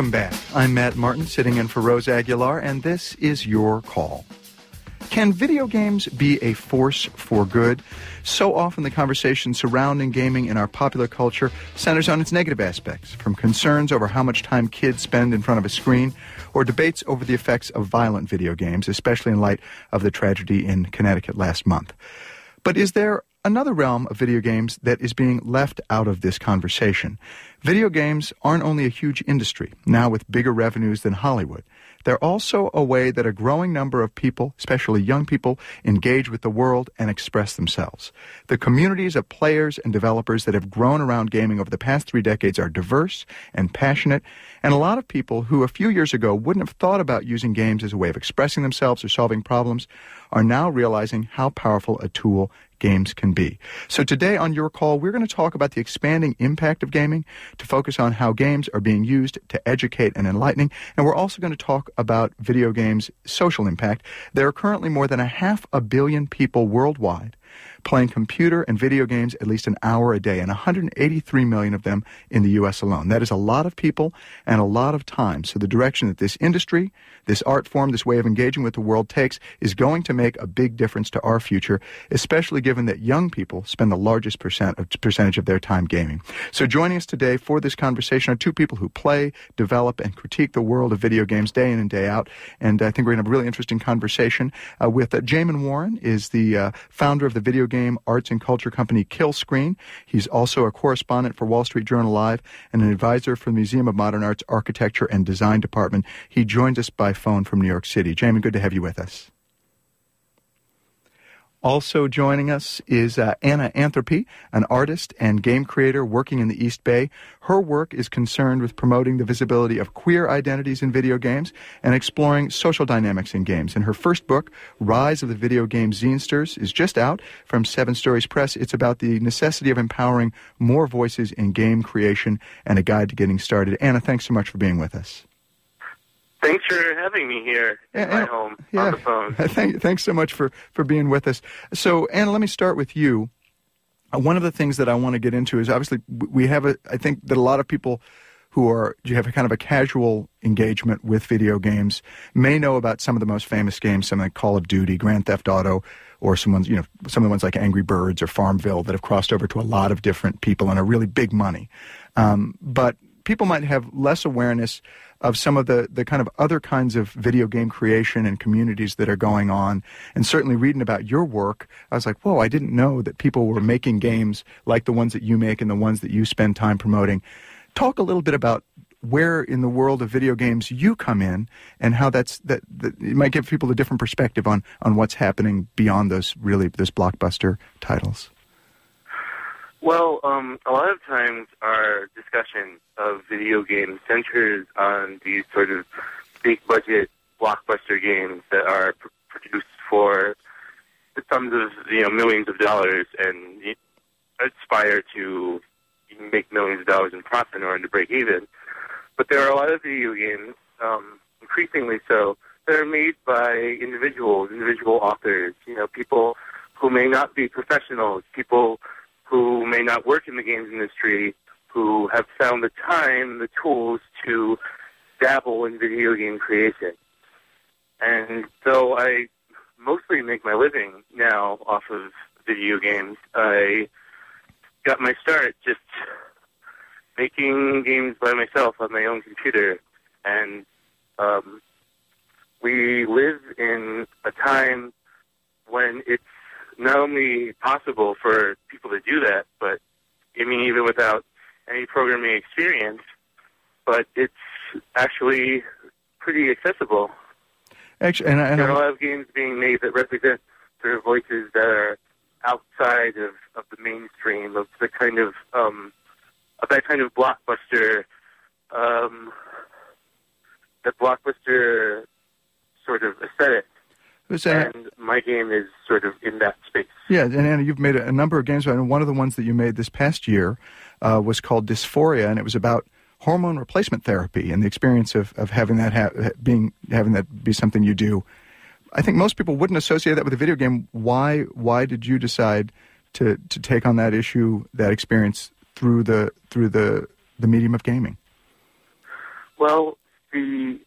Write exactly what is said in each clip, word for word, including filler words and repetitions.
Welcome back. I'm Matt Martin, sitting in for Rose Aguilar, and this is Your Call. Can video games be a force for good? So often the conversation surrounding gaming in our popular culture centers on its negative aspects, from concerns over how much time kids spend in front of a screen, or debates over the effects of violent video games, especially in light of the tragedy in Connecticut last month. But is there another realm of video games that is being left out of this conversation? Video games aren't only a huge industry, now with bigger revenues than Hollywood. They're also a way that a growing number of people, especially young people, engage with the world and express themselves. The communities of players and developers that have grown around gaming over the past three decades are diverse and passionate, and a lot of people who a few years ago wouldn't have thought about using games as a way of expressing themselves or solving problems are now realizing how powerful a tool games can be. So today on Your Call, we're going to talk about the expanding impact of gaming, to focus on how games are being used to educate and enlightening, and we're also going to talk about video games' social impact. There are currently more than a half a billion people worldwide playing computer and video games at least an hour a day, and one hundred eighty-three million of them in the U S alone. That is a lot of people and a lot of time. So the direction that this industry, this art form, this way of engaging with the world takes is going to make a big difference to our future, especially given that young people spend the largest percent of, percentage of their time gaming. So joining us today for this conversation are two people who play, develop, and critique the world of video games day in and day out. And I think we're going to have a really interesting conversation uh, with uh, Jamin Warren is the uh, founder of the video game arts and culture company Kill Screen. He's also a correspondent for Wall Street Journal Live and an advisor for the Museum of Modern Art's Architecture and Design Department. He joins us by phone from New York City. Jamin, good to have you with us. Also joining us is uh, Anna Anthropy, an artist and game creator working in the East Bay. Her work is concerned with promoting the visibility of queer identities in video games and exploring social dynamics in games. And her first book, Rise of the Video Game Zinesters, is just out from Seven Stories Press. It's about the necessity of empowering more voices in game creation and a guide to getting started. Anna, thanks so much for being with us. Thanks for having me here in yeah, my home yeah. on the phone. Thank, thanks so much for, for being with us. So, Anna, let me start with you. Uh, one of the things that I want to get into is obviously we have a, I think that a lot of people who are, you have a kind of a casual engagement with video games may know about some of the most famous games, something like Call of Duty, Grand Theft Auto, or some ones, you know, some of the ones like Angry Birds or Farmville that have crossed over to a lot of different people and are really big money. Um, but people might have less awareness of some of the, the kind of other kinds of video game creation and communities that are going on. And certainly reading about your work, I was like, whoa, I didn't know that people were making games like the ones that you make and the ones that you spend time promoting. Talk a little bit about where in the world of video games you come in and how that's that, that it might give people a different perspective on, on what's happening beyond those really those blockbuster titles. Well, um, a lot of times our discussion of video games centers on these sort of big-budget blockbuster games that are pr- produced for the sums of, you know, millions of dollars and aspire to make millions of dollars in profit in order to break even. But there are a lot of video games, um, increasingly so, that are made by individuals, individual authors, you know, people who may not be professionals, people who may not work in the games industry, who have found the time, the tools to dabble in video game creation. And so I mostly make my living now off of video games. I got my start just making games by myself on my own computer. And um, we live in a time when it's not only possible for people to do that, but I mean, even without any programming experience, but it's actually pretty accessible. Actually, and, and there are a lot of games being made that represent sort of voices that are outside of, of the mainstream, of the kind of um, of that kind of blockbuster, um, that blockbuster sort of aesthetic. And my game is sort of in that space. Yeah, and Anna, you've made a, a number of games, and one of the ones that you made this past year uh, was called Dysphoria, and it was about hormone replacement therapy and the experience of, of having that ha- being having that be something you do. I think most people wouldn't associate that with a video game. Why why did you decide to, to take on that issue, that experience through the through the, the medium of gaming? Well, the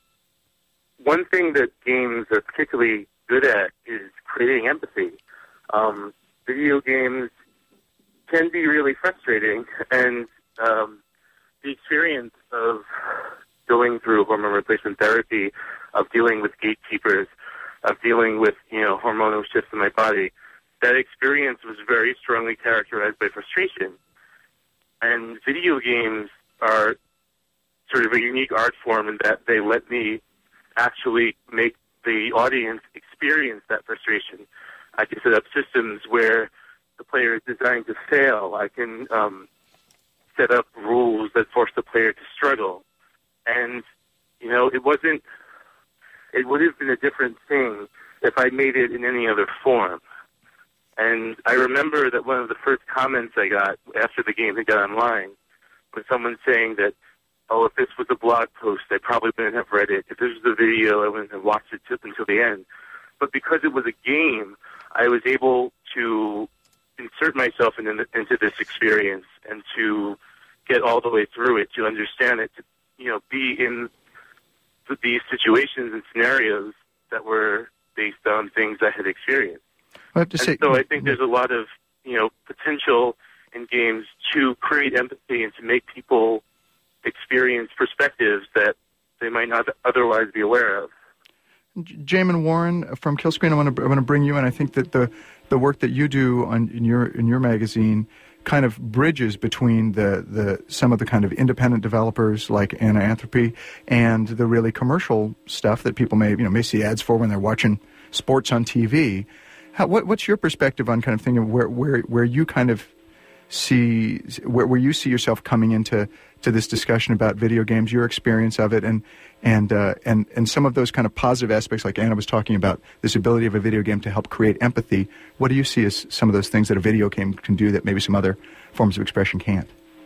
one thing that games are particularly good at is creating empathy. Um, video games can be really frustrating, and um, the experience of going through hormone replacement therapy, of dealing with gatekeepers, of dealing with, you know, hormonal shifts in my body, that experience was very strongly characterized by frustration. And video games are sort of a unique art form in that they let me actually make the audience experience that frustration. I can set up systems where the player is designed to fail. I can um, set up rules that force the player to struggle. And, you know, it wasn't, it would have been a different thing if I made it in any other form. And I remember that one of the first comments I got after the game had got online was someone saying that, oh, if this was a blog post, I probably wouldn't have read it. If this was a video, I wouldn't have watched it until the end. But because it was a game, I was able to insert myself in, into this experience and to get all the way through it, to understand it, to, you know, be in these situations and scenarios that were based on things I had experienced. I have to and say, so I think there's a lot of, you know, potential in games to create empathy and to make people experience perspectives that they might not otherwise be aware of. Jamin Warren from Killscreen, I want to I want to bring you in. I think that the the work that you do on in your in your magazine kind of bridges between the, the some of the kind of independent developers like Anaanthropy and the really commercial stuff that people may you know may see ads for when they're watching sports on T V. How, what what's your perspective on kind of thinking of where where where you kind of see where where you see yourself coming into to this discussion about video games, your experience of it, and and uh, and and some of those kind of positive aspects, like Anna was talking about, this ability of a video game to help create empathy. What do you see as some of those things that a video game can do that maybe some other forms of expression can't?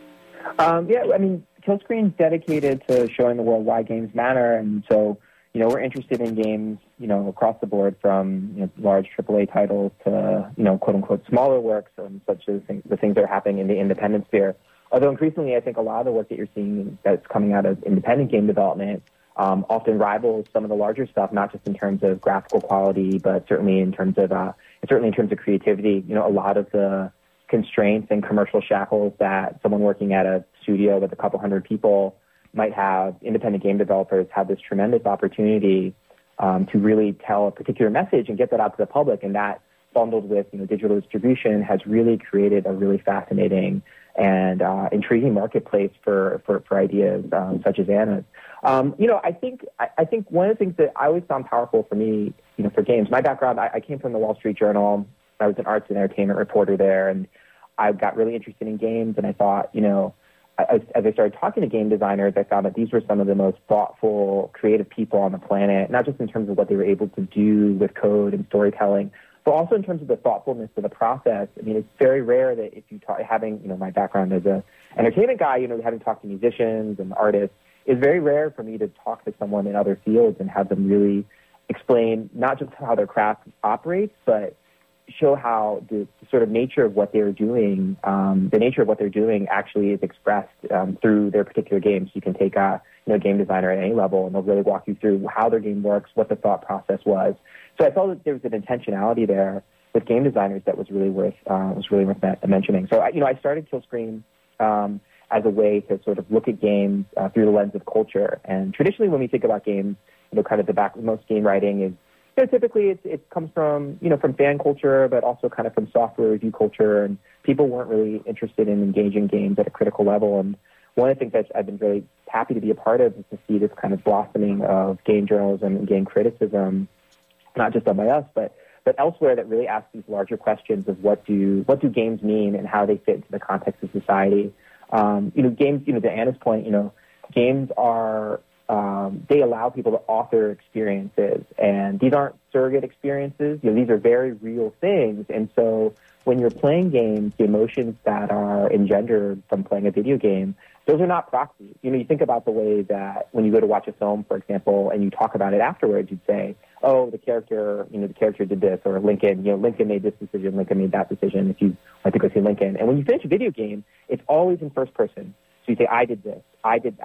Um, yeah, I mean, Killscreen's dedicated to showing the world why games matter, and so you know we're interested in games, you know, across the board, from you know, large triple A titles to you know quote unquote smaller works, and such as things, the things that are happening in the independent sphere. Although increasingly, I think a lot of the work that you're seeing that's coming out of independent game development um, often rivals some of the larger stuff, not just in terms of graphical quality, but certainly in terms of uh, certainly in terms of creativity. You know, a lot of the constraints and commercial shackles that someone working at a studio with a couple hundred people might have, independent game developers have this tremendous opportunity um, to really tell a particular message and get that out to the public, and that bundled with you know digital distribution has really created a really fascinating and uh, intriguing marketplace for, for, for ideas um, such as Anna's. Um, you know, I think I, I think one of the things that I always found powerful for me, you know, for games, my background, I, I came from the Wall Street Journal. I was an arts and entertainment reporter there, and I got really interested in games, and I thought, you know, as, as I started talking to game designers, I found that these were some of the most thoughtful, creative people on the planet, not just in terms of what they were able to do with code and storytelling, but also in terms of the thoughtfulness of the process. I mean, it's very rare that if you talk, having, you know, my background as a entertainment guy, you know, having talked to musicians and artists, it's very rare for me to talk to someone in other fields and have them really explain not just how their craft operates, but show how the, the sort of nature of what they're doing, um, the nature of what they're doing actually is expressed um, through their particular games. You can take a you know, game designer at any level, and they'll really walk you through how their game works, what the thought process was. So I felt that there was an intentionality there with game designers that was really worth uh, was really worth mentioning. So you know, I started Killscreen um, as a way to sort of look at games uh, through the lens of culture. And traditionally, when we think about games, you know, kind of the back most game writing is you know, typically it, it comes from you know from fan culture, but also kind of from software review culture. And people weren't really interested in engaging games at a critical level. And one of the things that I've been really happy to be a part of is to see this kind of blossoming of game journalism and game criticism, not just done by us, but but elsewhere, that really asks these larger questions of what do what do games mean and how they fit into the context of society. Um, you know, games. You know, to Anna's point, you know, games are um, they allow people to author experiences, and these aren't surrogate experiences. You know, these are very real things, and so when you're playing games, the emotions that are engendered from playing a video game, those are not proxies. You know, you think about the way that when you go to watch a film, for example, and you talk about it afterwards, you'd say, oh, the character, you know, the character did this, or Lincoln, you know, Lincoln made this decision, Lincoln made that decision, if you want to go see Lincoln. And when you finish a video game, it's always in first person. So you say, I did this, I did that.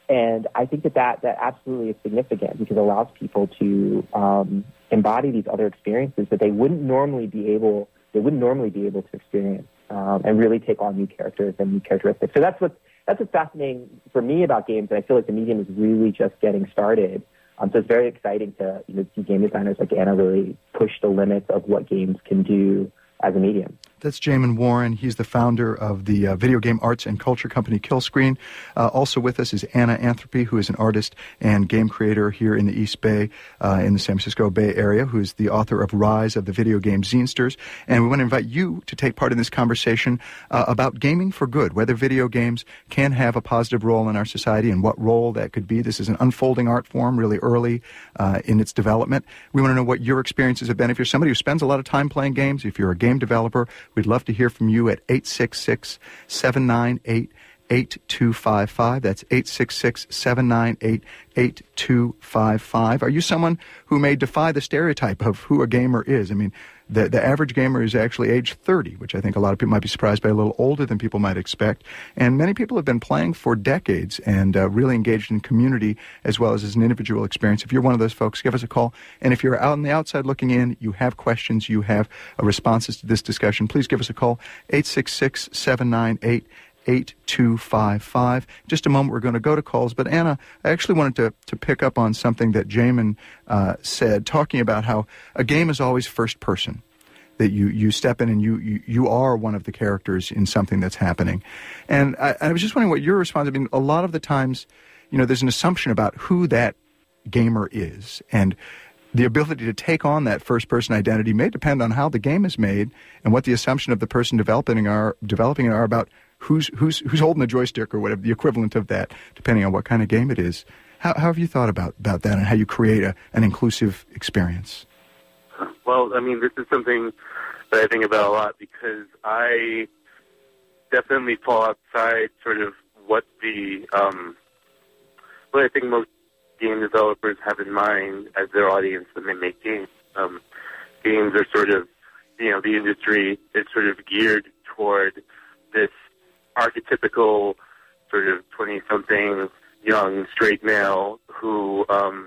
And I think that that, that absolutely is significant because it allows people to um, embody these other experiences that they wouldn't normally be able they wouldn't normally be able to experience um, and really take on new characters and new characteristics. So that's what that's what's fascinating for me about games, and I feel like the medium is really just getting started. Um, so it's very exciting to you know, see game designers like Anna really push the limits of what games can do as a medium. That's Jamin Warren. He's the founder of the uh, video game arts and culture company Killscreen. Uh, also with us is Anna Anthropy, who is an artist and game creator here in the East Bay, uh, in the San Francisco Bay Area, who is the author of Rise of the Video Game Zinesters. And we want to invite you to take part in this conversation uh, about gaming for good, whether video games can have a positive role in our society and what role that could be. This is an unfolding art form, really early uh, in its development. We want to know what your experiences have been. If you're somebody who spends a lot of time playing games, if you're a game developer, we'd love to hear from you at eight six six, seven nine eight, eight two five five. That's eight six six, seven nine eight, eight two five five. Are you someone who may defy the stereotype of who a gamer is? I mean, the, the average gamer is actually age thirty, which I think a lot of people might be surprised by, a little older than people might expect. And many people have been playing for decades and uh, really engaged in community as well as as an individual experience. If you're one of those folks, give us a call. And if you're out on the outside looking in, you have questions, you have uh, responses to this discussion, please give us a call, eight six six, seven nine eight, eight two five five. Just a moment, we're going to go to calls. But Anna, I actually wanted to, to pick up on something that Jamin uh, said, talking about how a game is always first person, that you, you step in and you, you, you are one of the characters in something that's happening. And I, I was just wondering what your response, I mean, a lot of the times, you know, there's an assumption about who that gamer is, and the ability to take on that first-person identity may depend on how the game is made and what the assumption of the person developing are developing are about who's who's who's holding the joystick or whatever the equivalent of that, depending on what kind of game it is. How, how have you thought about, about that and how you create a, an inclusive experience? Well, I mean, this is something that I think about a lot because I definitely fall outside sort of what the um, what I think most game developers have in mind as their audience when they make games. Um, games are sort of, you know, the industry is sort of geared toward this archetypical sort of twenty-something young straight male who, um,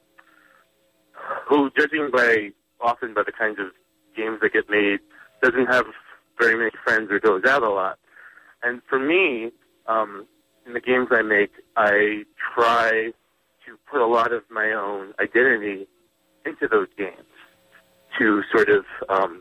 who, judging by often by the kinds of games that get made, doesn't have very many friends or goes out a lot. And for me, um, in the games I make, I try to put a lot of my own identity into those games to sort of um,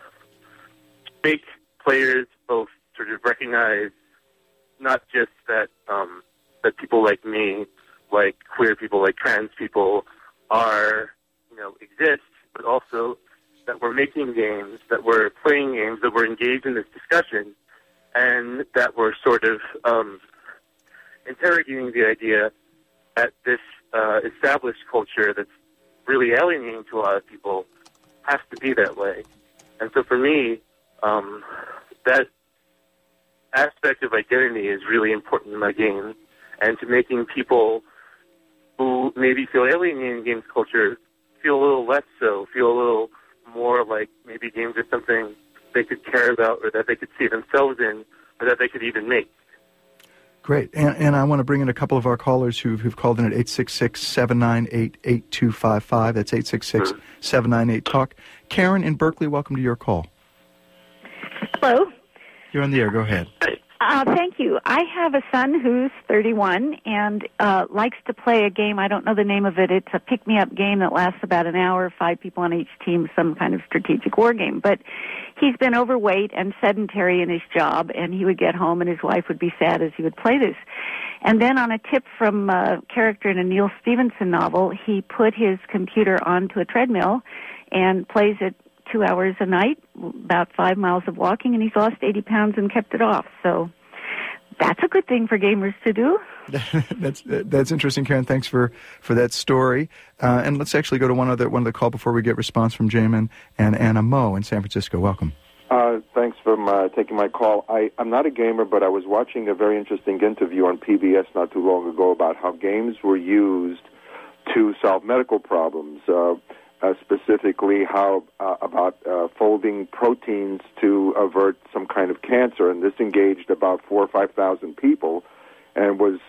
make players both sort of recognize not just that um, that people like me, like queer people, like trans people, are, you know, exist, but also that we're making games, that we're playing games, that we're engaged in this discussion, and that we're sort of um, interrogating the idea that this uh, established culture that's really alienating to a lot of people has to be that way. And so for me, um, that aspect of identity is really important in my game, and to making people who maybe feel alienated in games culture feel a little less so, feel a little more like maybe games are something they could care about or that they could see themselves in or that they could even make. Great. And, and I want to bring in a couple of our callers who've, who've called in at eight six six, seven nine eight, eight two five five. That's eight six six, seven nine eight, talk. Karen in Berkeley, welcome to your call. Hello. You're on the air. Go ahead. Uh, thank you. I have a son who's thirty-one and uh, likes to play a game. I don't know the name of it. It's a pick-me-up game that lasts about an hour, five people on each team, some kind of strategic war game. But he's been overweight and sedentary in his job, and he would get home and his wife would be sad as he would play this. And then on a tip from a character in a Neil Stevenson novel, he put his computer onto a treadmill and plays it two hours a night, about five miles of walking, and he's lost eighty pounds and kept it off. So that's a good thing for gamers to do. that's that's interesting, Karen. Thanks for, for that story. Uh, and let's actually go to one other one of the call before we get response from Jamin and Anna. Mo in San Francisco. Welcome. Uh, thanks for uh, taking my call. I, I'm not a gamer, but I was watching a very interesting interview on P B S not too long ago about how games were used to solve medical problems. Uh, Uh, specifically how uh, about uh, folding proteins to avert some kind of cancer, and this engaged about four or five thousand people, and was uh,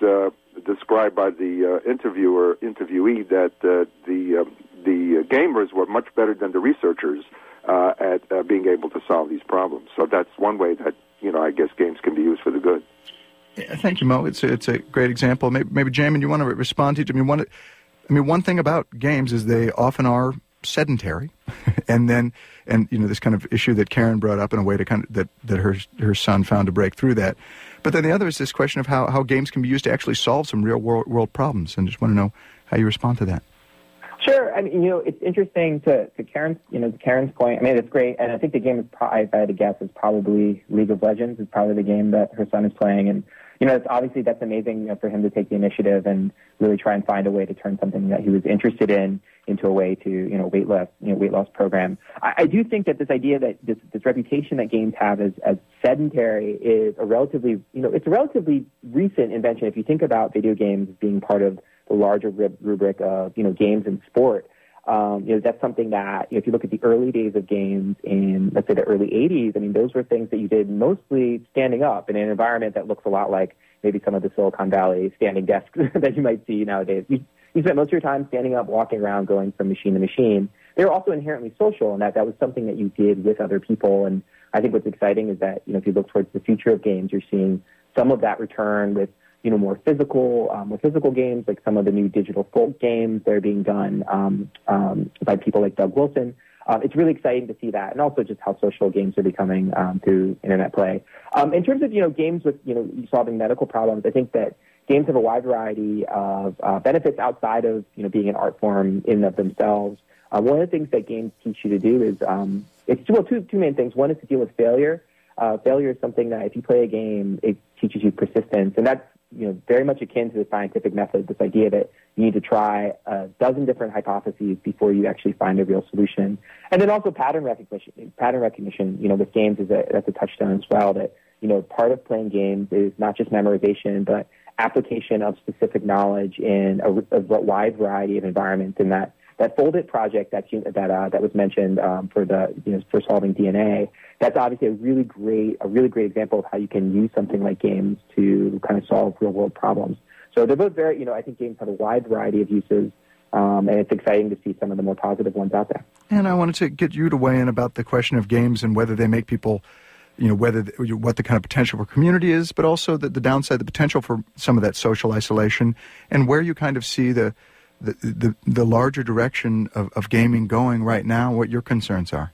described by the uh, interviewer, interviewee, that uh, the uh, the gamers were much better than the researchers uh, at uh, being able to solve these problems. So that's one way that, you know, I guess games can be used for the good. Yeah, thank you, Mo. It's a, it's a great example. Maybe, maybe Jamin, you want to respond to it? I mean, one, I mean, one thing about games is they often are sedentary, and then, and you know, this kind of issue that Karen brought up in a way to kind of that that her her son found to break through that. But then the other is this question of how, how games can be used to actually solve some real world, world problems, and just want to know how you respond to that. Sure. I mean, you know, it's interesting to, to Karen's, you know, to Karen's point. I mean, it's great, and I think the game is, pro- if I had to guess, is probably League of Legends. It's probably the game that her son is playing, and you know, it's obviously that's amazing, you know, for him to take the initiative and really try and find a way to turn something that he was interested in into a way to, you know, weight loss, you know, weight loss program. I, I do think that this idea that this, this reputation that games have as, as sedentary is a relatively, you know, it's a relatively recent invention. If you think about video games being part of the larger rubric of, you know, games and sport, um, you know, that's something that, you know, if you look at the early days of games in, let's say, the early eighties, I mean, those were things that you did mostly standing up in an environment that looks a lot like maybe some of the Silicon Valley standing desks that you might see nowadays. You, you spent most of your time standing up, walking around, going from machine to machine. They were also inherently social in that that was something that you did with other people. And I think what's exciting is that, you know, if you look towards the future of games, you're seeing some of that return with, you know, more physical, um, more physical games, like some of the new digital folk games that are being done um, um, by people like Doug Wilson. Um, it's really exciting to see that, and also just how social games are becoming um, through internet play. Um, in terms of, you know, games with, you know, solving medical problems, I think that games have a wide variety of uh, benefits outside of, you know, being an art form in and of themselves. Uh, one of the things that games teach you to do is, um, it's well, two two main things. One is to deal with failure. Uh, failure is something that if you play a game, it teaches you persistence, and that's, you know, very much akin to the scientific method, this idea that you need to try a dozen different hypotheses before you actually find a real solution. And then also pattern recognition. Pattern recognition, you know, with games is a, that's a touchstone as well, that, you know, part of playing games is not just memorization, but application of specific knowledge in a, a wide variety of environments. And that, that Foldit project that you, that uh, that was mentioned um, for the, you know, for solving D N A, that's obviously a really great a really great example of how you can use something like games to kind of solve real world problems. So they're both very, you know, I think games have a wide variety of uses, um, and it's exciting to see some of the more positive ones out there. And I wanted to get you to weigh in about the question of games and whether they make people, you know, whether what the kind of potential for community is, but also the, the downside, the potential for some of that social isolation, and where you kind of see the the the, the larger direction of, of gaming going right now. What your concerns are.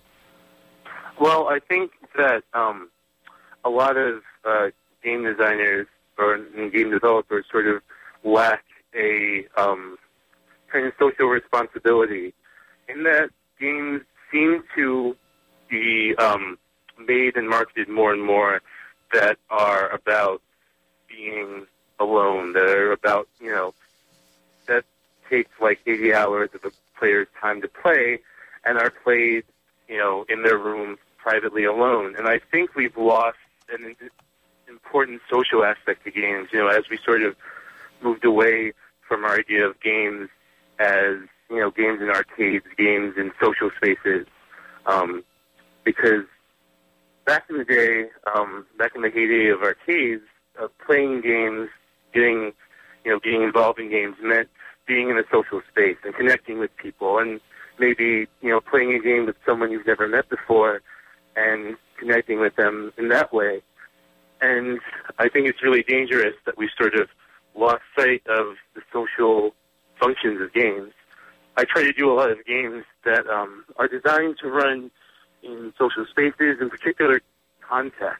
Well, I think that um, a lot of uh, game designers or game developers sort of lack a um, kind of social responsibility in that games seem to be um, made and marketed more and more that are about being alone, that are about, you know, that takes like eighty hours of the player's time to play and are played, you know, in their room privately alone. And I think we've lost an important social aspect to games, you know, as we sort of moved away from our idea of games as, you know, games in arcades, games in social spaces. Um, because back in the day, um, back in the heyday of arcades, uh, playing games, getting, you know, being involved in games meant being in a social space and connecting with people and maybe, you know, playing a game with someone you've never met before and connecting with them in that way. And I think it's really dangerous that we sort of lost sight of the social functions of games. I try to do a lot of games that um, are designed to run in social spaces, in particular contexts.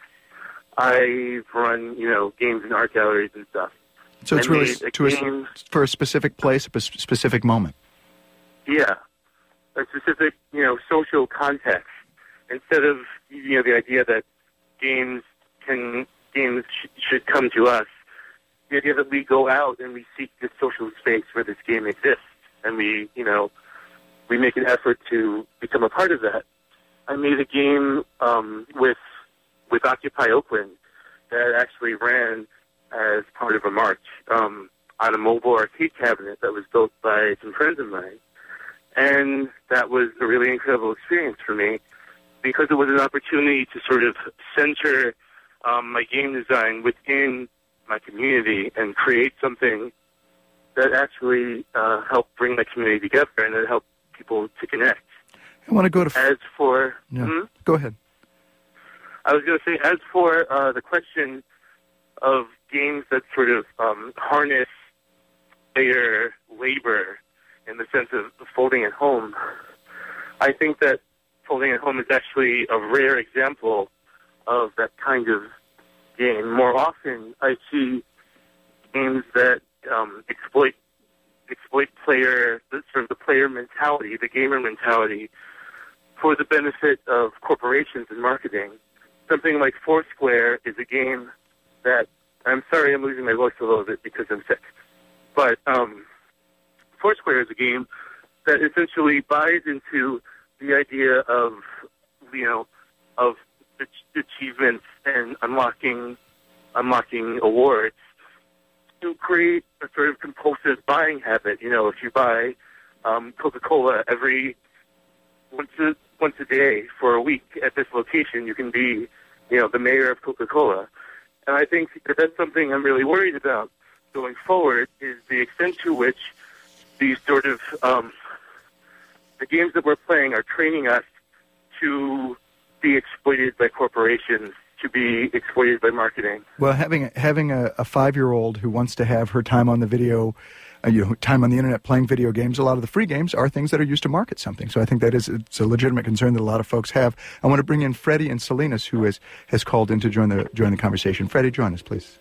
I've run, you know, games in art galleries and stuff. So it's I really a to game, a, for a specific place, a specific moment. Yeah, a specific, you know, social context. Instead of, you know, the idea that games can games sh- should come to us, the idea that we go out and we seek this social space where this game exists, and we, you know, we make an effort to become a part of that. I made a game um, with with Occupy Oakland that actually ran as part of a march um, on a mobile arcade cabinet that was built by some friends of mine. And that was a really incredible experience for me because it was an opportunity to sort of center um, my game design within my community and create something that actually uh, helped bring my community together and that helped people to connect. I want to go to... As for... Yeah. Hmm? Go ahead. I was going to say, as for uh, the question of games that sort of um, harness player labor in the sense of folding at home, I think that folding at home is actually a rare example of that kind of game. More often, I see games that um, exploit exploit player, the, sort of the player mentality, the gamer mentality, for the benefit of corporations and marketing. Something like Foursquare is a game that, I'm sorry I'm losing my voice a little bit because I'm sick, but um, Foursquare is a game that essentially buys into the idea of, you know, of achievements and unlocking unlocking awards to create a sort of compulsive buying habit. You know, if you buy um, Coca-Cola every once a, once a day for a week at this location, you can be, you know, the mayor of Coca-Cola. And I think that that's something I'm really worried about going forward, is the extent to which these sort of um, the games that we're playing are training us to be exploited by corporations, to be exploited by marketing. Well, having having a, a five-year-old who wants to have her time on the video, uh, you know, time on the internet playing video games, a lot of the free games are things that are used to market something. So I think that is it's a legitimate concern that a lot of folks have. I want to bring in Freddie and Salinas, who has, has called in to join the join the conversation. Freddie, join us, please.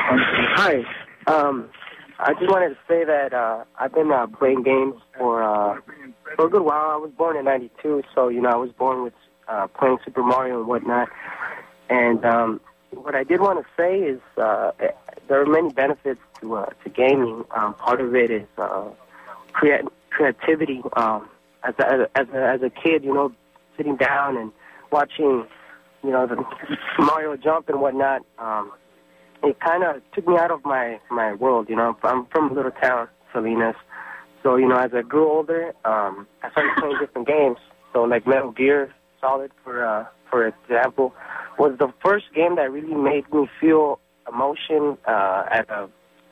Hi. Um, I just wanted to say that uh, I've been uh, playing games for uh, for a good while. I was born in ninety-two, so you know I was born with uh, playing Super Mario and whatnot. And um, what I did want to say is uh, there are many benefits to uh, to gaming. Um, part of it is uh, creat- creativity. Um, as a, as a as a kid, you know, sitting down and watching, you know, the Mario jump and whatnot. Um, it kind of took me out of my my world. You know, I'm from a little town, Salinas. So you know, as I grew older, um, I started playing different games. So like Metal Gear Solid, for uh, for example, was the first game that really made me feel emotion uh, at a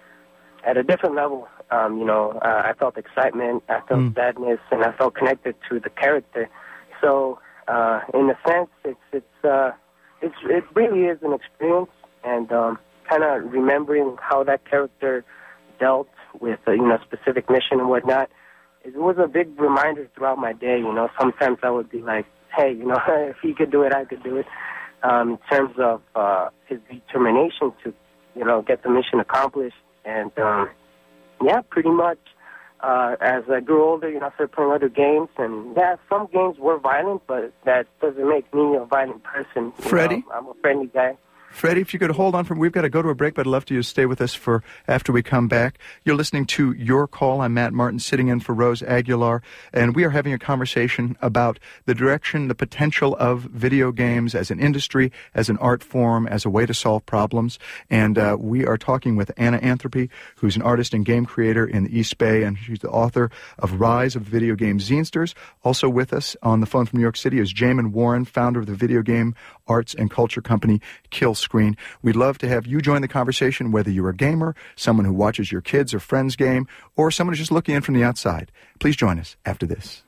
at a different level. Um, you know, uh, I felt excitement, I felt mm. sadness, and I felt connected to the character. So, uh, in a sense, it's it's uh, it's it really is an experience, and um, kind of remembering how that character dealt with a, you know, specific mission and whatnot. It was a big reminder throughout my day. You know, sometimes I would be like, hey, you know, if he could do it, I could do it. Um, in terms of uh, his determination to, you know, get the mission accomplished. And, um, yeah, pretty much uh, as I grew older, you know, I started playing other games. And, yeah, some games were violent, but that doesn't make me a violent person. Freddie? You know, I'm a friendly guy. Freddie, if you could hold on for, we've got to go to a break, but I'd love to you to stay with us for after we come back. You're listening to Your Call. I'm Matt Martin, sitting in for Rose Aguilar, and we are having a conversation about the direction, the potential of video games as an industry, as an art form, as a way to solve problems. And uh, we are talking with Anna Anthropy, who's an artist and game creator in the East Bay, and she's the author of Rise of Video Game Zinesters. Also with us on the phone from New York City is Jamin Warren, founder of the video game arts and culture company Kill Screen. We'd love to have you join the conversation, whether you're a gamer, someone who watches your kids or friends game, or someone who's just looking in from the outside. Please join us after this.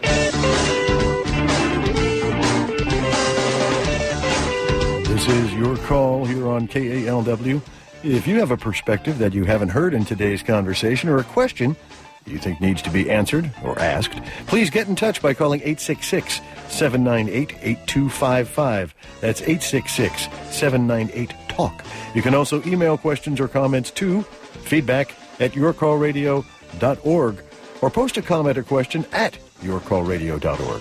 This is Your Call here on K A L W. If you have a perspective that you haven't heard in today's conversation or a question you think needs to be answered or asked, please get in touch by calling eight six six, seven nine eight, eight two five five. That's eight six six, seven nine eight, talk. You can also email questions or comments to feedback at your call radio dot org or post a comment or question at your call radio dot org.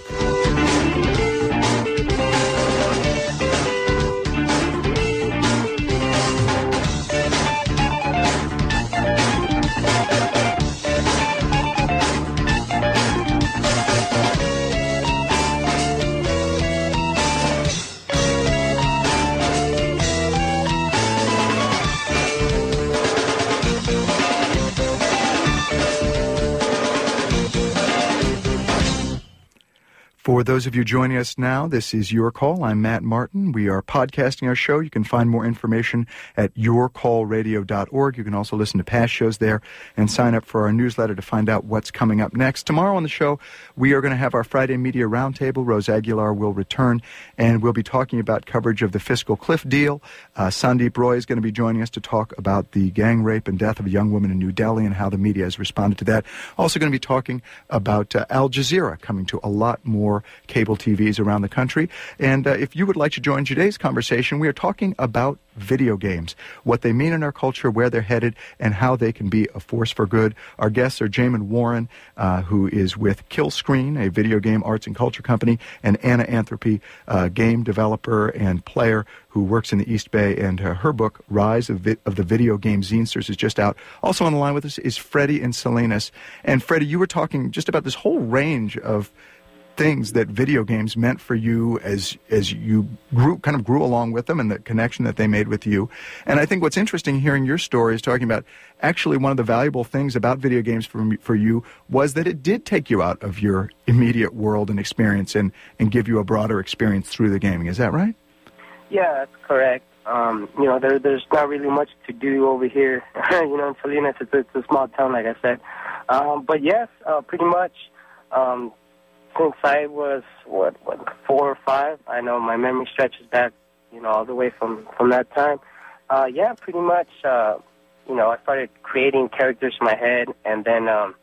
For those of you joining us now, this is Your Call. I'm Matt Martin. We are podcasting our show. You can find more information at your call radio dot org. You can also listen to past shows there and sign up for our newsletter to find out what's coming up next. Tomorrow on the show, we are going to have our Friday Media Roundtable. Rose Aguilar will return, and we'll be talking about coverage of the fiscal cliff deal. Uh, Sandeep Roy is going to be joining us to talk about the gang rape and death of a young woman in New Delhi and how the media has responded to that. Also going to be talking about uh, Al Jazeera coming to a lot more cable T Vs around the country. And uh, if you would like to join today's conversation, we are talking about video games, what they mean in our culture, where they're headed, and how they can be a force for good. Our guests are Jamin Warren, uh, who is with Killscreen, a video game arts and culture company, and Anna Anthropy, a game developer and player who works in the East Bay, and uh, her book, Rise of, Vi- of the Video Game Zinesters, is just out. Also on the line with us is Freddie and Salinas. And Freddie, you were talking just about this whole range of things that video games meant for you as as you grew, kind of grew along with them, and the connection that they made with you. And I think what's interesting hearing your story is talking about actually one of the valuable things about video games for for you was that it did take you out of your immediate world and experience and, and give you a broader experience through the gaming. Is that right? Yeah, that's correct. Um, you know, there, there's not really much to do over here. you know, in Salinas, it's, it's a small town, like I said. Um, but yes, uh, pretty much. Um, Since I was, what, what, four or five, I know my memory stretches back, you know, all the way from, from that time. Uh, yeah, pretty much, uh, you know, I started creating characters in my head, and then um,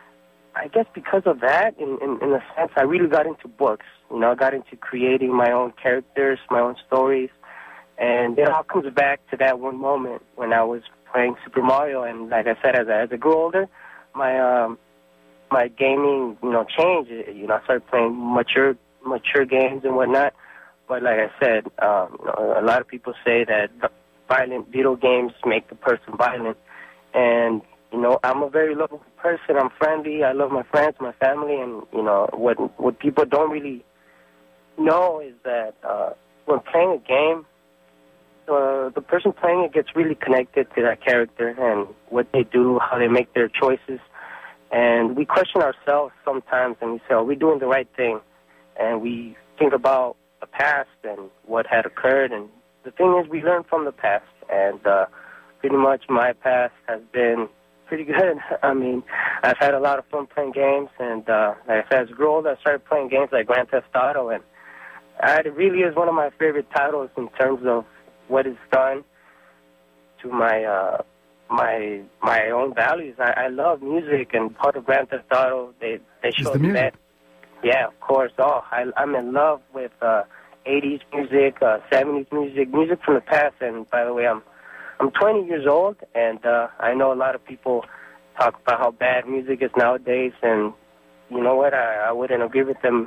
I guess because of that, in, in, in a sense, I really got into books. You know, I got into creating my own characters, my own stories, and it all comes back to that one moment when I was playing Super Mario, and like I said, as I, as I grew older, my... Um, my gaming, you know, changed. You know, I started playing mature, mature games and whatnot. But like I said, um, you know, a lot of people say that violent video games make the person violent. And, you know, I'm a very lovable person. I'm friendly. I love my friends, my family. And, you know, what what people don't really know is that uh, when playing a game, uh, the person playing it gets really connected to that character and what they do, how they make their choices. And we question ourselves sometimes, and we say, are we doing the right thing? And we think about the past and what had occurred. And the thing is, we learn from the past. And uh, pretty much my past has been pretty good. I mean, I've had a lot of fun playing games. And uh, like I said, as I grew older, I started playing games like Grand Theft Auto. And uh, it really is one of my favorite titles in terms of what it's done to my... Uh, my my own values. I, I love music, and part of Grand Theft Auto, they they show the music. that. Yeah, of course. Oh, I, I'm in love with uh, eighties music, uh, seventies music, music from the past. And by the way, I'm I'm twenty years old, and uh, I know a lot of people talk about how bad music is nowadays, and you know what? I, I wouldn't agree with them.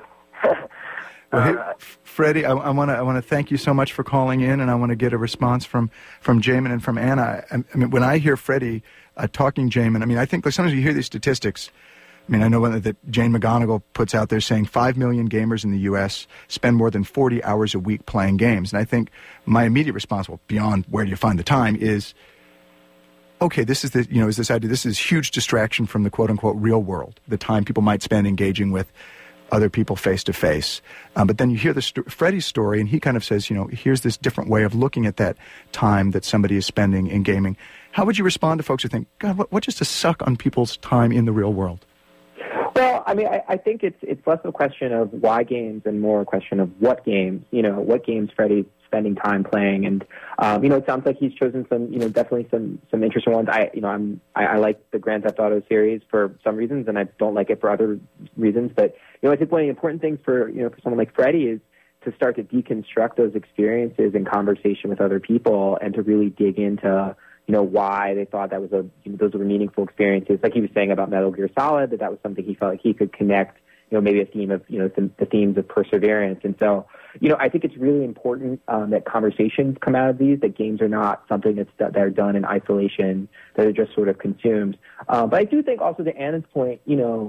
Well, hey, uh, Freddie, I want to I want to thank you so much for calling in, and I want to get a response from from Jamin and from Anna. I, I mean, when I hear Freddie uh, talking Jamin, I mean, I think like sometimes you hear these statistics. I mean, I know that Jane McGonigal puts out there saying five million gamers in the U S spend more than forty hours a week playing games, and I think my immediate response, well, beyond where do you find the time, is okay. This is the you know is this idea. This is huge distraction from the quote unquote real world, the time people might spend engaging with other people face to face. But then you hear the st- Freddie's story, and he kind of says, you know, here's this different way of looking at that time that somebody is spending in gaming. How would you respond to folks who think, God, what, what just a suck on people's time in the real world? Well, I mean, I, I think it's it's less a question of why games and more a question of what games. You know, what games Freddie's spending time playing, and um, you know, it sounds like he's chosen some, you know, definitely some some interesting ones. I, you know, I'm I, I like the Grand Theft Auto series for some reasons, and I don't like it for other reasons. But you know, I think one of the important things for you know for someone like Freddie is to start to deconstruct those experiences in conversation with other people, and to really dig into you know why they thought that was a you know, those were meaningful experiences. Like he was saying about Metal Gear Solid, that that was something he felt like he could connect. You know, maybe a theme of, you know, the, the themes of perseverance. And so, you know, I think it's really important um, that conversations come out of these, that games are not something that's, that are done in isolation, that are just sort of consumed. Uh, but I do think also to Anna's point, you know,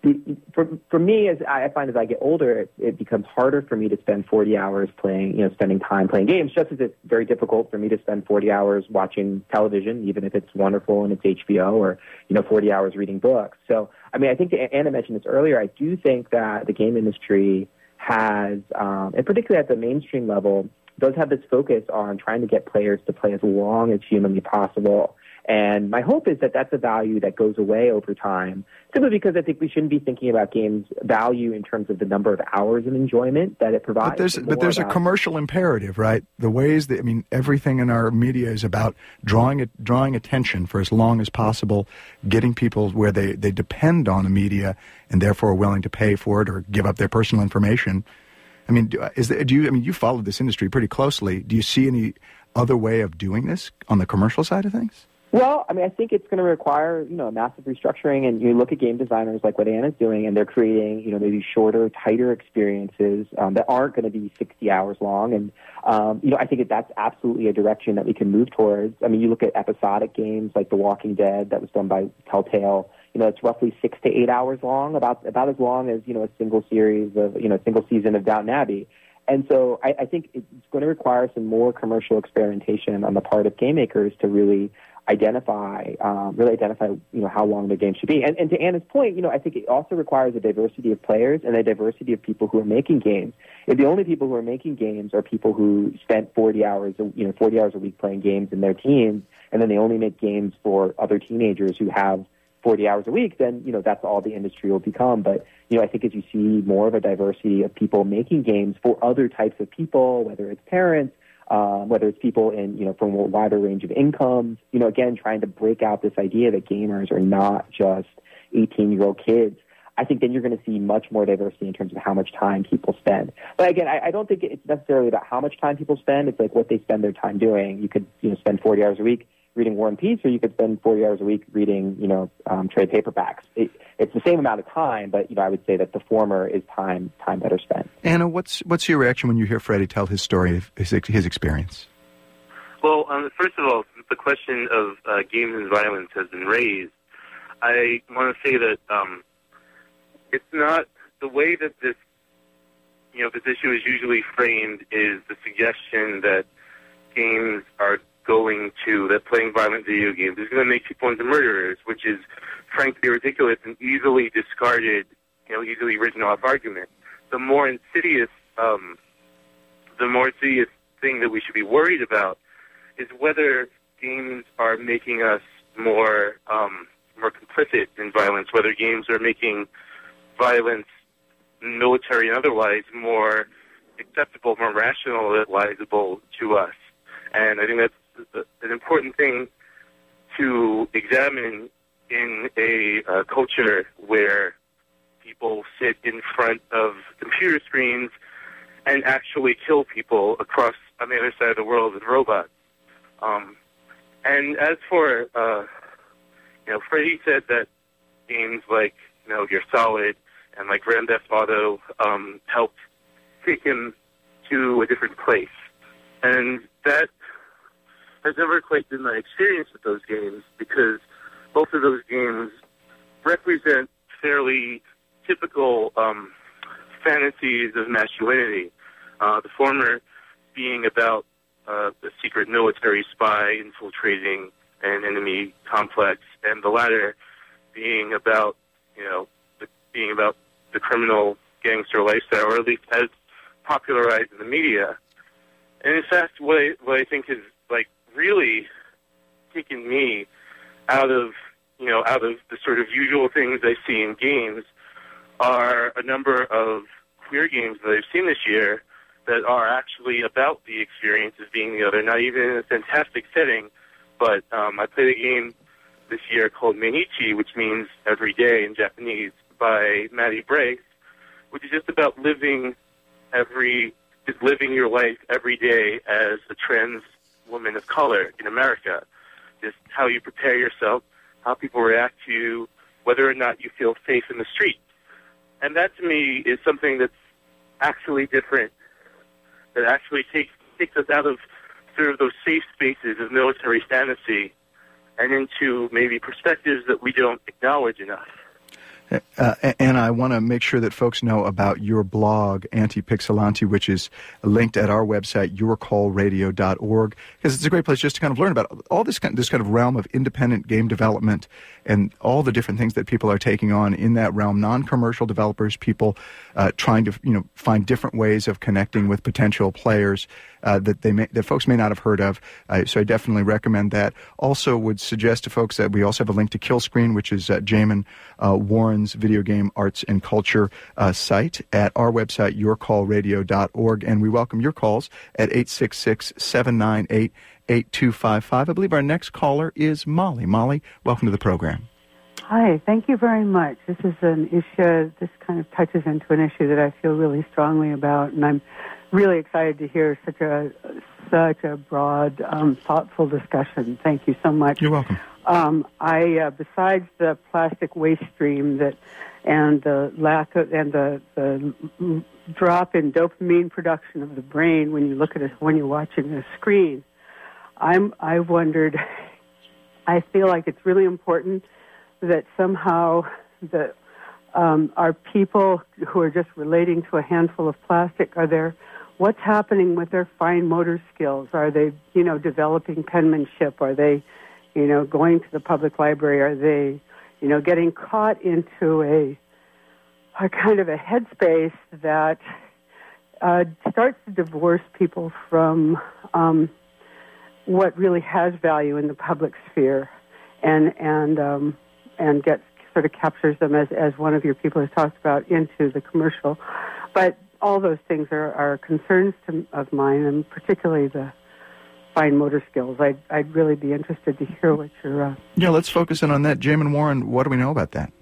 the, for for me, as I find as I get older, it, it becomes harder for me to spend forty hours playing, you know, spending time playing games. Just as it's very difficult for me to spend forty hours watching television, even if it's wonderful and it's H B O, or you know, forty hours reading books. So, I mean, I think Anna mentioned this earlier. I do think that the game industry has, um, and particularly at the mainstream level, does have this focus on trying to get players to play as long as humanly possible. And my hope is that that's a value that goes away over time, simply because I think we shouldn't be thinking about games' value in terms of the number of hours of enjoyment that it provides. But there's, but there's a commercial imperative, right? The ways that, I mean, everything in our media is about drawing it, drawing attention for as long as possible, getting people where they, they depend on the media and therefore are willing to pay for it or give up their personal information. I mean, do, is there, do you, I mean, you followed this industry pretty closely. Do you see any other way of doing this on the commercial side of things? Well, I mean, I think it's going to require, you know, a massive restructuring. And you look at game designers like what Anna's doing, and they're creating, you know, maybe shorter, tighter experiences um, that aren't going to be sixty hours long. And, um, you know, I think that that's absolutely a direction that we can move towards. I mean, you look at episodic games like The Walking Dead that was done by Telltale. You know, it's roughly six to eight hours long, about about as long as, you know, a single series of, you know, a single season of Downton Abbey. And so I, I think it's going to require some more commercial experimentation on the part of game makers to really identify, um, really identify, you know, how long the game should be. And, and to Anna's point, you know, I think it also requires a diversity of players and a diversity of people who are making games. If the only people who are making games are people who spent forty hours, you know, forty hours a week playing games in their teens, and then they only make games for other teenagers who have forty hours a week, then, you know, that's all the industry will become. But, you know, I think as you see more of a diversity of people making games for other types of people, whether it's parents, Um, whether it's people in, you know, from a wider range of incomes, you know, again, trying to break out this idea that gamers are not just eighteen-year-old kids, I think then you're going to see much more diversity in terms of how much time people spend. But again, I, I don't think it's necessarily about how much time people spend. It's like what they spend their time doing. You could, you know, spend forty hours a week reading War and Peace, or you could spend forty hours a week reading, you know, um, trade paperbacks. It, it's the same amount of time, but, you know, I would say that the former is time time better spent. Anna, what's what's your reaction when you hear Freddie tell his story of his, his experience? Well, um, first of all, since the question of uh, games and violence has been raised, I want to say that um, it's not the way that this, you know, this issue is usually framed is the suggestion that games are going to, that playing violent video games is going to make people into murderers, which is frankly ridiculous and easily discarded, you know, easily written off argument. The more insidious, um, the more insidious thing that we should be worried about is whether games are making us more, um, more complicit in violence, whether games are making violence, military and otherwise, more acceptable, more rationalizable to us. And I think that's an important thing to examine in a uh, culture where people sit in front of computer screens and actually kill people across on the other side of the world with robots. Um, and as for, uh, you know, Freddie said that games like, you know, Gear Solid and like Grand Theft Auto um, helped take him to a different place. And that has never quite been my experience with those games, because both of those games represent fairly typical um, fantasies of masculinity. Uh, the former being about uh, a secret military spy infiltrating an enemy complex, and the latter being about, you know, the, being about the criminal gangster lifestyle, or at least as popularized in the media. And in fact, what I, what I think is like really taken me out of, you know, out of the sort of usual things I see in games are a number of queer games that I've seen this year that are actually about the experience of being the other, not even in a fantastic setting, but um, I played a game this year called Mainichi, which means every day in Japanese, by Maddie Brace, which is just about living every, just living your life every day as a trans woman of color in America. Just how you prepare yourself, how people react to you, whether or not you feel safe in the street. And that to me is something that's actually different, that actually takes takes us out of sort of those safe spaces of military fantasy and into maybe perspectives that we don't acknowledge enough. Uh, and I want to make sure that folks know about your blog, Antipixelanti, which is linked at our website, your call radio dot org, because it's a great place just to kind of learn about all this kind, this kind of realm of independent game development and all the different things that people are taking on in that realm. Non-commercial developers, people uh, trying to you know find different ways of connecting with potential players uh, that they may, that folks may not have heard of. Uh, so I definitely recommend that. Also, would suggest to folks that we also have a link to Killscreen, which is uh, Jamin uh, Warren's video game arts and culture uh, site at our website, your call radio dot org. And we welcome your calls at eight six six, seven nine eight, eight two five five. I believe our next caller is Molly. Molly, welcome to the program. Hi, thank you very much. This is an issue, this kind of touches into an issue that I feel really strongly about, and I'm really excited to hear such a such a broad, um, thoughtful discussion. Thank you so much. You're welcome. Um, I, uh, besides the plastic waste stream that, and the lack of, and the, the drop in dopamine production of the brain when you look at it, when you're watching a screen, I'm, I've wondered, I feel like it's really important that somehow the, um, our people who are just relating to a handful of plastic, are there, what's happening with their fine motor skills? Are they, you know, developing penmanship? Are they, you know, going to the public library? Are they, you know, getting caught into a, a kind of a headspace that uh, starts to divorce people from um, what really has value in the public sphere, and and um, and gets sort of captures them, as as one of your people has talked about, into the commercial. But all those things are, are concerns to, of mine, and particularly the fine motor skills. I'd, I'd really be interested to hear what you're... Uh... Yeah, let's focus in on that. Jamin Warren, what do we know about that?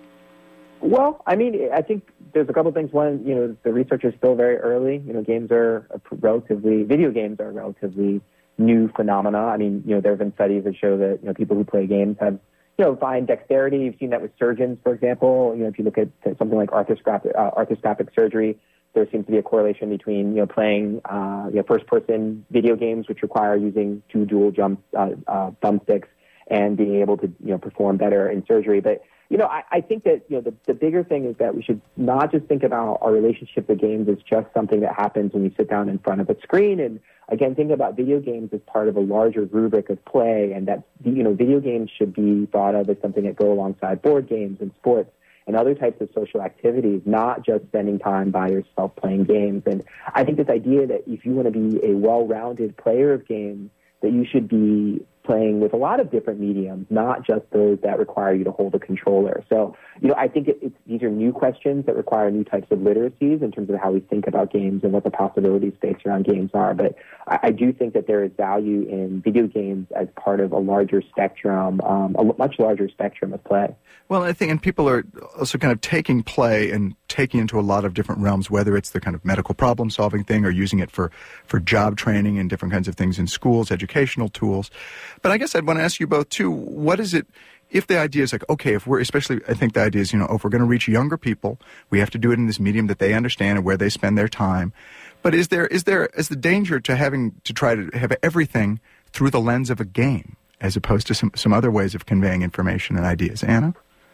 Well, I mean, I think there's a couple things. One, you know, the research is still very early. You know, games are a relatively, video games are a relatively new phenomena. I mean, you know, there have been studies that show that, you know, people who play games have, you know, fine dexterity. You've seen that with surgeons, for example. You know, if you look at something like arthroscopic, uh, arthroscopic surgery, there seems to be a correlation between, you know, playing, uh, you know, first-person video games, which require using two dual jump uh, uh, thumbsticks, and being able to, you know, perform better in surgery. But, you know, I, I think that, you know, the, the bigger thing is that we should not just think about our relationship with games as just something that happens when we sit down in front of a screen. And again, think about video games as part of a larger rubric of play, and that, you know, video games should be thought of as something that go alongside board games and sports and other types of social activities, not just spending time by yourself playing games. And I think this idea that if you want to be a well-rounded player of games, that you should be playing with a lot of different mediums, not just those that require you to hold a controller. So, you know, I think it, it's, these are new questions that require new types of literacies in terms of how we think about games and what the possibility space around games are. But I, I do think that there is value in video games as part of a larger spectrum, um, a much larger spectrum of play. Well, I think, and people are also kind of taking play and taking into a lot of different realms, whether it's the kind of medical problem-solving thing or using it for, for job training and different kinds of things in schools, educational tools. But I guess I'd want to ask you both, too, what is it, if the idea is like, okay, if we're, especially, I think the idea is, you know, if we're going to reach younger people, we have to do it in this medium that they understand and where they spend their time. But is there, is there, is the danger to having to try to have everything through the lens of a game, as opposed to some, some other ways of conveying information and ideas? Anna?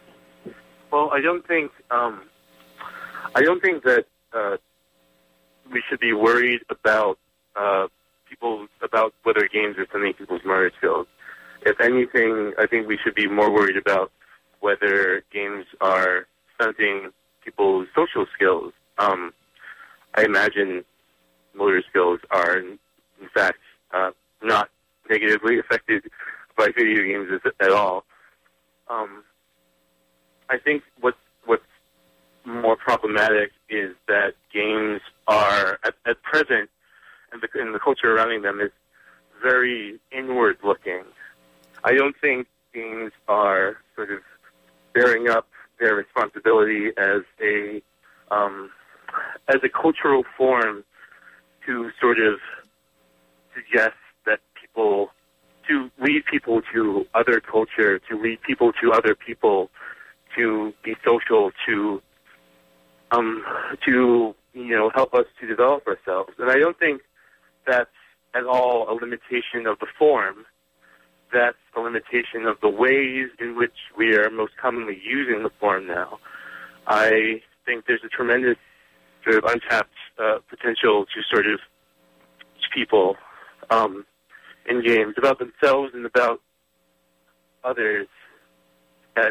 Well, I don't think, um, I don't think that uh, we should be worried about uh, people, about whether games are stunting people's motor skills. If anything, I think we should be more worried about whether games are stunting people's social skills. Um, I imagine motor skills are, in fact, uh, not negatively affected by video games at all. Um, I think what what's more problematic is that games are, at, at present, and the, and the culture surrounding them is very inward-looking. I don't think games are sort of bearing up their responsibility as a um, as a cultural form to sort of suggest that people, to lead people to other culture, to lead people to other people, to be social, to um, to you know help us to develop ourselves. And I don't think that's at all a limitation of the form. that's a limitation of the ways in which we are most commonly using the form now. I think there's a tremendous sort of untapped uh, potential to sort of teach people um, in games about themselves and about others that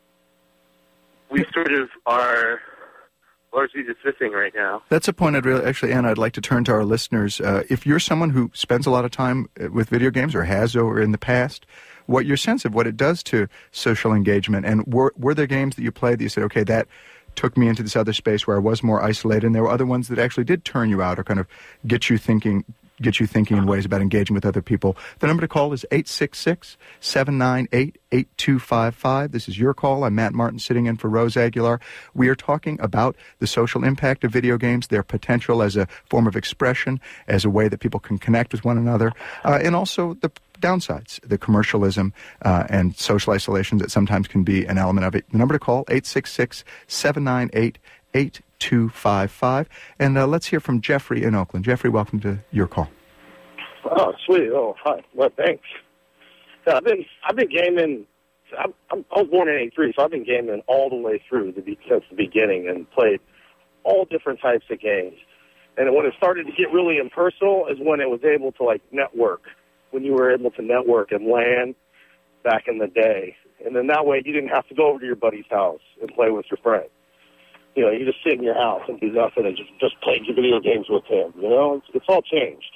we sort of are largely dismissing right now. That's a point I'd really, actually, Anna, I'd like to turn to our listeners. Uh, if you're someone who spends a lot of time with video games or has or in the past, what your sense of what it does to social engagement, and were, were there games that you played that you said, okay, that took me into this other space where I was more isolated, and there were other ones that actually did turn you out or kind of get you thinking get you thinking in ways about engaging with other people. The number to call is eight six six, seven nine eight, eight two five five. This is Your Call. I'm Matt Martin sitting in for Rose Aguilar. We are talking about the social impact of video games, their potential as a form of expression, as a way that people can connect with one another, uh, and also the downsides, the commercialism uh, and social isolations that sometimes can be an element of it. The number to call, eight six six, seven nine eight, eight two five five. And uh, let's hear from Jeffrey in Oakland. Jeffrey, welcome to Your Call. Oh, sweet. Oh, hi. Well, thanks. Yeah, I've been I've been gaming. I'm, I'm, I was born in eighty-three, so I've been gaming all the way through the, since the beginning and played all different types of games. And when it started to get really impersonal is when it was able to, like, network, when you were able to network and LAN back in the day. And then that way you didn't have to go over to your buddy's house and play with your friend. You know, you just sit in your house and do nothing and just, just play video games with him. You know, it's, it's all changed.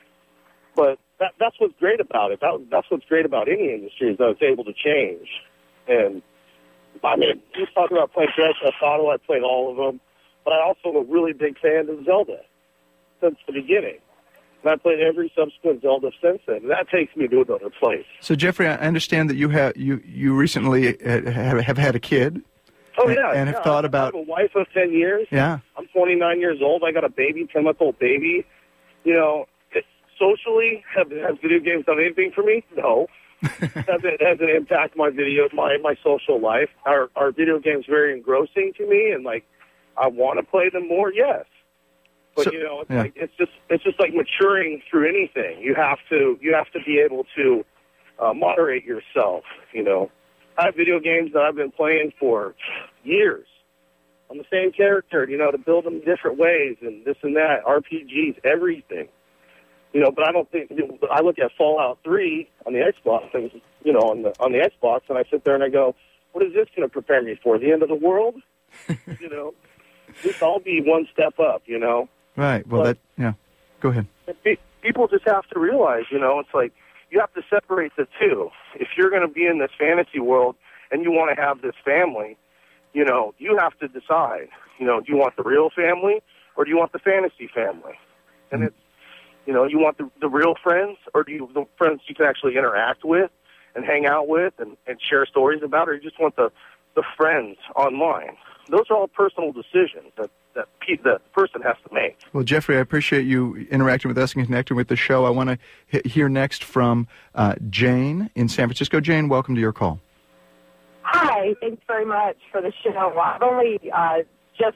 But that, that's what's great about it. That, that's what's great about any industry is that it's able to change. And, I mean, you talk about playing Grand Theft Auto, I played all of them. But I also am a really big fan of Zelda since the beginning. And I played every subsequent Zelda since then. And that takes me to another place. So, Jeffrey, I understand that you have you, you recently have, have had a kid. Oh, yeah. And have yeah. thought about... I have a wife of ten years. Yeah. I'm twenty-nine years old. I got a baby, ten-month-old baby. You know, it, socially, have, have video games done anything for me? No. has, it, has it impacted my video, my, my social life? Are, are video games very engrossing to me? And, like, I want to play them more? Yes. But, so, you know, it's, yeah. like, it's just it's just like maturing through anything. You have to, you have to be able to uh, moderate yourself, you know. I have video games that I've been playing for years on the same character, you know, to build them different ways and this and that, R P Gs, everything. You know, but I don't think, I look at Fallout three on the Xbox, and, you know, on the on the Xbox, and I sit there and I go, what is this going to prepare me for, the end of the world? You know, this all be one step up, you know. Right, well, but, that, yeah, go ahead. People just have to realize, you know, it's like, you have to separate the two. If you're going to be in this fantasy world and you want to have this family, you know, you have to decide, you know, do you want the real family or do you want the fantasy family? And it's, you know, you want the, the real friends or do you the friends you can actually interact with and hang out with and, and share stories about, or you just want the, the friends online? Those are all personal decisions that that pe- the person has to make. Well, Jeffrey, I appreciate you interacting with us and connecting with the show. I want to h- hear next from uh, Jane in San Francisco. Jane, welcome to Your Call. Hi, thanks very much for the show. I've only uh, just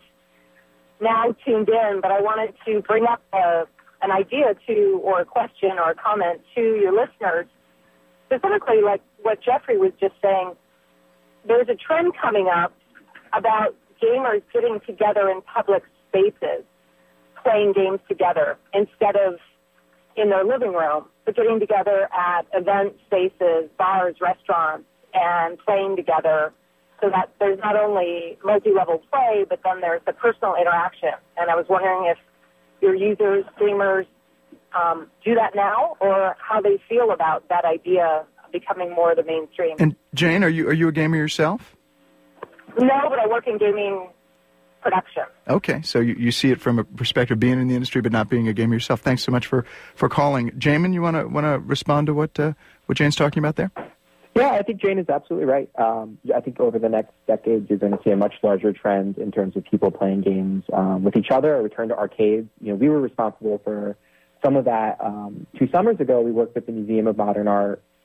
now tuned in, but I wanted to bring up a, an idea to, or a question or a comment to your listeners, specifically like what Jeffrey was just saying. There's a trend coming up about gamers getting together in public spaces, playing games together instead of in their living room, but getting together at event spaces, bars, restaurants, and playing together so that there's not only multi-level play, but then there's the personal interaction. And I was wondering if your users, gamers, um, do that now, or how they feel about that idea becoming more of the mainstream. And Jane, are you are you a gamer yourself? No, but I work in gaming production. Okay, so you, you see it from a perspective of being in the industry but not being a gamer yourself. Thanks so much for, for calling. Jamin, you want to want to respond to what uh, what Jane's talking about there? Yeah, I think Jane is absolutely right. Um, I think over the next decade, you're going to see a much larger trend in terms of people playing games um, with each other, a return to arcades. You know, we were responsible for some of that. Um, two summers ago, we worked with the Museum of Modern Art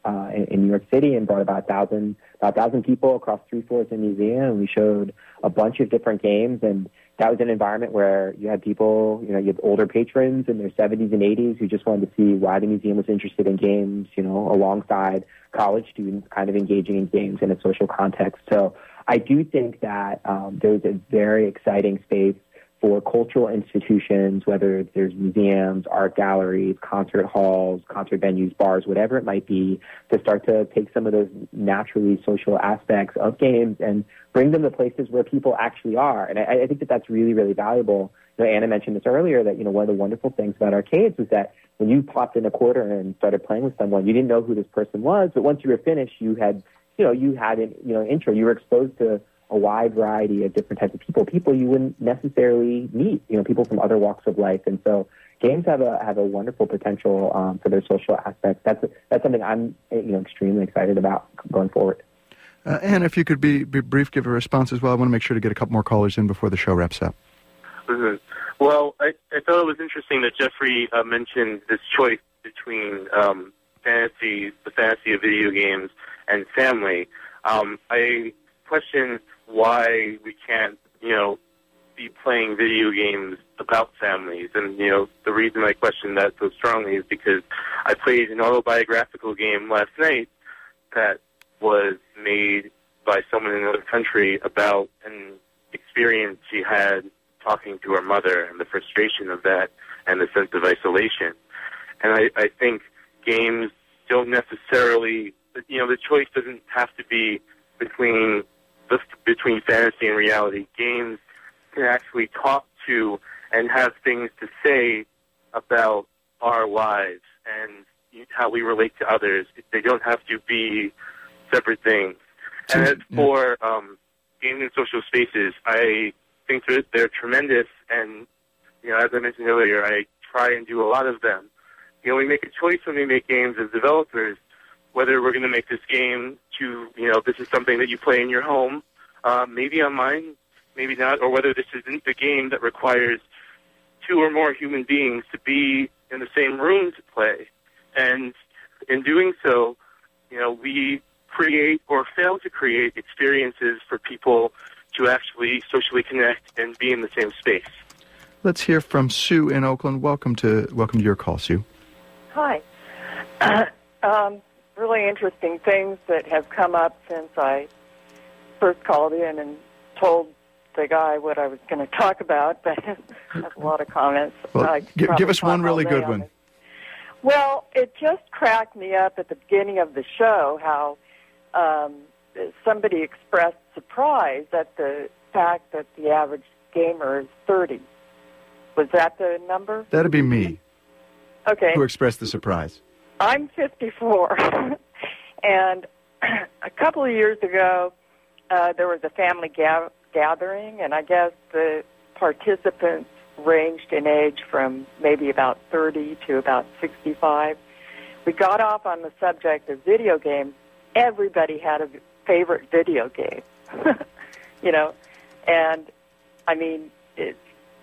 uh, in, in New York City and brought about a thousand, about a thousand people across three floors of the museum. And we showed a bunch of different games, and that was an environment where you had people, you know, you had older patrons in their seventies and eighties who just wanted to see why the museum was interested in games, you know, alongside college students kind of engaging in games in a social context. So I do think that um, there's a very exciting space for cultural institutions, whether there's museums, art galleries, concert halls, concert venues, bars, whatever it might be, to start to take some of those naturally social aspects of games and bring them to places where people actually are. And I, I think that that's really, really valuable. You know, Anna mentioned this earlier, that, you know, one of the wonderful things about arcades was that when you popped in a quarter and started playing with someone, you didn't know who this person was, but once you were finished, you had, you know, you had an, you know, intro. You were exposed to a wide variety of different types of people, people you wouldn't necessarily meet, you know, people from other walks of life. And so games have a have a wonderful potential um, for their social aspects. That's that's something I'm, you know, extremely excited about going forward. Uh, Anne, if you could be, be brief, give a response as well. I want to make sure to get a couple more callers in before the show wraps up. Mm-hmm. Well, I, I thought it was interesting that Jeffrey uh, mentioned this choice between um, fantasy, the fantasy of video games, and family. Um, I question why we can't, you know, be playing video games about families. And, you know, the reason I question that so strongly is because I played an autobiographical game last night that was made by someone in another country about an experience she had talking to her mother and the frustration of that and the sense of isolation. And I, I think games don't necessarily, you know, the choice doesn't have to be between between fantasy and reality. Games can actually talk to and have things to say about our lives and how we relate to others. They don't have to be separate things. And as for um, games and social spaces, I think they're, they're tremendous. And, you know, as I mentioned earlier, I try and do a lot of them. You know, we make a choice when we make games as developers, whether we're going to make this game to, you know, this is something that you play in your home, uh, maybe online, maybe not, or whether this isn't the game that requires two or more human beings to be in the same room to play. And in doing so, you know, we create or fail to create experiences for people to actually socially connect and be in the same space. Let's hear from Sue in Oakland. Welcome to welcome to your call, Sue. Hi. Uh, um, really interesting things that have come up since I first called in and told the guy what I was going to talk about, but I have a lot of comments. Well, give, give us one really good one. On well, it just cracked me up at the beginning of the show how um, somebody expressed surprise at the fact that the average gamer is thirty. Was that the number? That'd be me. Okay. Who expressed the surprise? I'm fifty-four, and a couple of years ago, uh, there was a family ga- gathering, and I guess the participants ranged in age from maybe about thirty to about sixty-five. We got off on the subject of video games. Everybody had a favorite video game, you know, and I mean, it's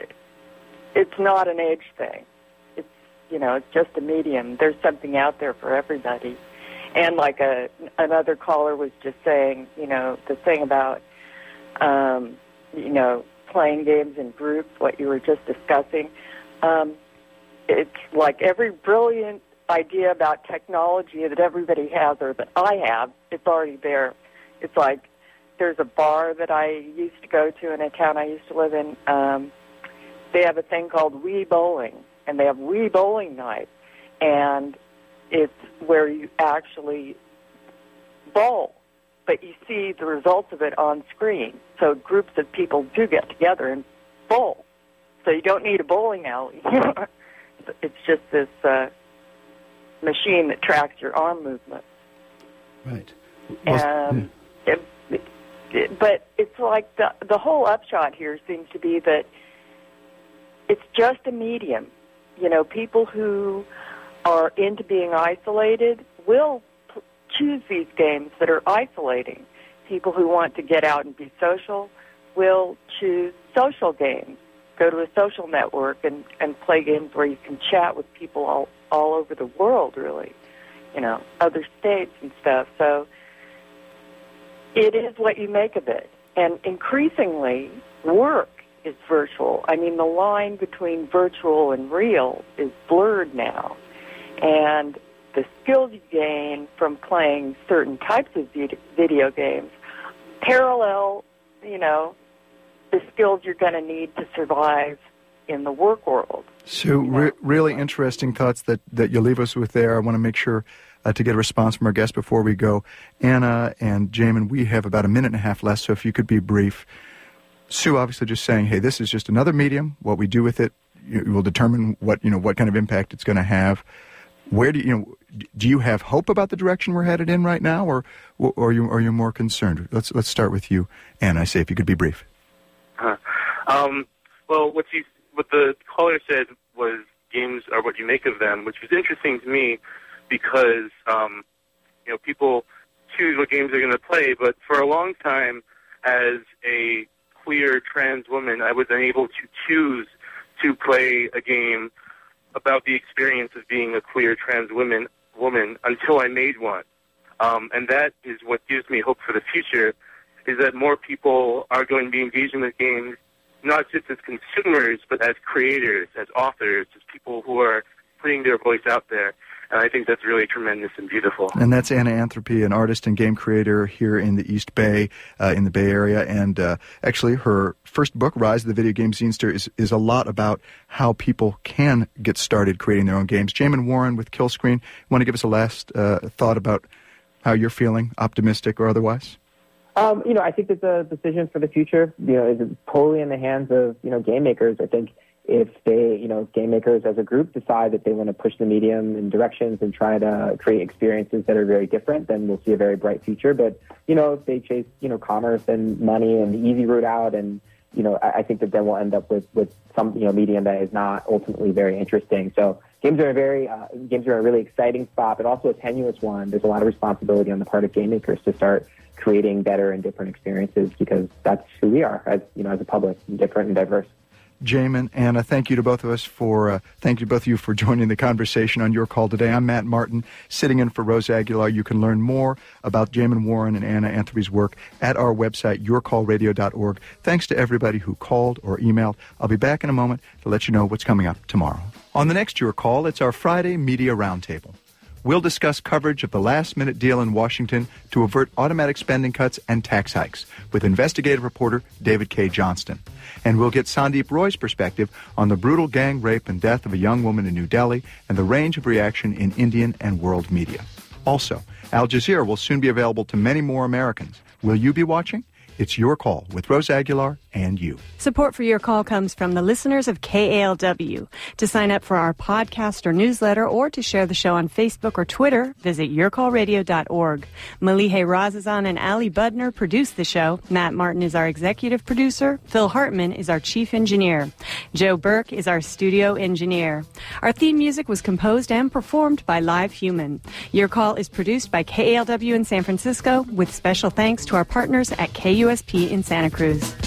it's not an age thing. It's, you know, it's just a medium. There's something out there for everybody. And like a another caller was just saying, you know, the thing about, um, you know, playing games in groups, what you were just discussing, um, it's like every brilliant idea about technology that everybody has or that I have, it's already there. It's like there's a bar that I used to go to in a town I used to live in. Um, they have a thing called Wii Bowling, and they have Wii Bowling night, and it's where you actually bowl, but you see the results of it on screen. So groups of people do get together and bowl. So you don't need a bowling alley. It's just this uh, machine that tracks your arm movement. Right. Well, um, yeah. it, it, but it's like the the whole upshot here seems to be that it's just a medium. You know, people who are into being isolated will p- choose these games that are isolating. People who want to get out and be social will choose social games, go to a social network and, and play games where you can chat with people all, all over the world, really. you know, other states and stuff. So it is what you make of it. And increasingly, work is virtual. I mean, the line between virtual and real is blurred now. And the skills you gain from playing certain types of video games parallel, you know, the skills you're going to need to survive in the work world. So re- really interesting thoughts that, that you leave us with there. I want to make sure uh, to get a response from our guests before we go. Anna and Jamin, we have about a minute and a half left, so if you could be brief. Sue obviously just saying, hey, this is just another medium. What we do with it will determine what, you know, what kind of impact it's going to have. Where do you, you know, do you have hope about the direction we're headed in right now, or or are you are you more concerned? Let's let's start with you, Anna. I say if you could be brief. Huh. Um, well, what you what the caller said was games are what you make of them, which was interesting to me because um, you know, people choose what games they're going to play, but for a long time, as a queer trans woman, I was unable to choose to play a game about the experience of being a queer trans woman woman until I made one. Um, and that is what gives me hope for the future, is that more people are going to be engaging with games, not just as consumers, but as creators, as authors, as people who are putting their voice out there. And I think that's really tremendous and beautiful. And that's Anna Anthropy, an artist and game creator here in the East Bay, uh, in the Bay Area. And uh, actually, her first book, Rise of the Video Game Zinester, is, is a lot about how people can get started creating their own games. Jamin Warren with Killscreen, want to give us a last uh, thought about how you're feeling, optimistic or otherwise? Um, you know, I think that the decision for the future, you know, is totally in the hands of, you know, game makers. I think if they, you know, game makers as a group decide that they want to push the medium in directions and try to create experiences that are very different, then we'll see a very bright future. But, you know, if they chase, you know, commerce and money and the easy route out, and, you know, I, I think that then we'll end up with, with some, you know, medium that is not ultimately very interesting. So games are a very, uh, games are a really exciting spot, but also a tenuous one. There's a lot of responsibility on the part of game makers to start creating better and different experiences, because that's who we are as, you know, as a public, different and diverse. Jamin, Anna, thank you to both of us for, uh, thank you both of you for joining the conversation on Your Call today. I'm Matt Martin, sitting in for Rose Aguilar. You can learn more about Jamin Warren and Anna Anthropy's work at our website, your call radio dot org. Thanks to everybody who called or emailed. I'll be back in a moment to let you know what's coming up tomorrow. On the next Your Call, it's our Friday Media Roundtable. We'll discuss coverage of the last-minute deal in Washington to avert automatic spending cuts and tax hikes with investigative reporter David K. Johnston. And we'll get Sandeep Roy's perspective on the brutal gang rape and death of a young woman in New Delhi and the range of reaction in Indian and world media. Also, Al Jazeera will soon be available to many more Americans. Will you be watching? It's Your Call with Rose Aguilar and you. Support for Your Call comes from the listeners of K A L W. To sign up for our podcast or newsletter or to share the show on Facebook or Twitter, visit your call radio dot org. Malihe Razazan and Ali Budner produce the show. Matt Martin is our executive producer. Phil Hartman is our chief engineer. Joe Burke is our studio engineer. Our theme music was composed and performed by Live Human. Your Call is produced by K A L W in San Francisco with special thanks to our partners at K U S P in Santa Cruz.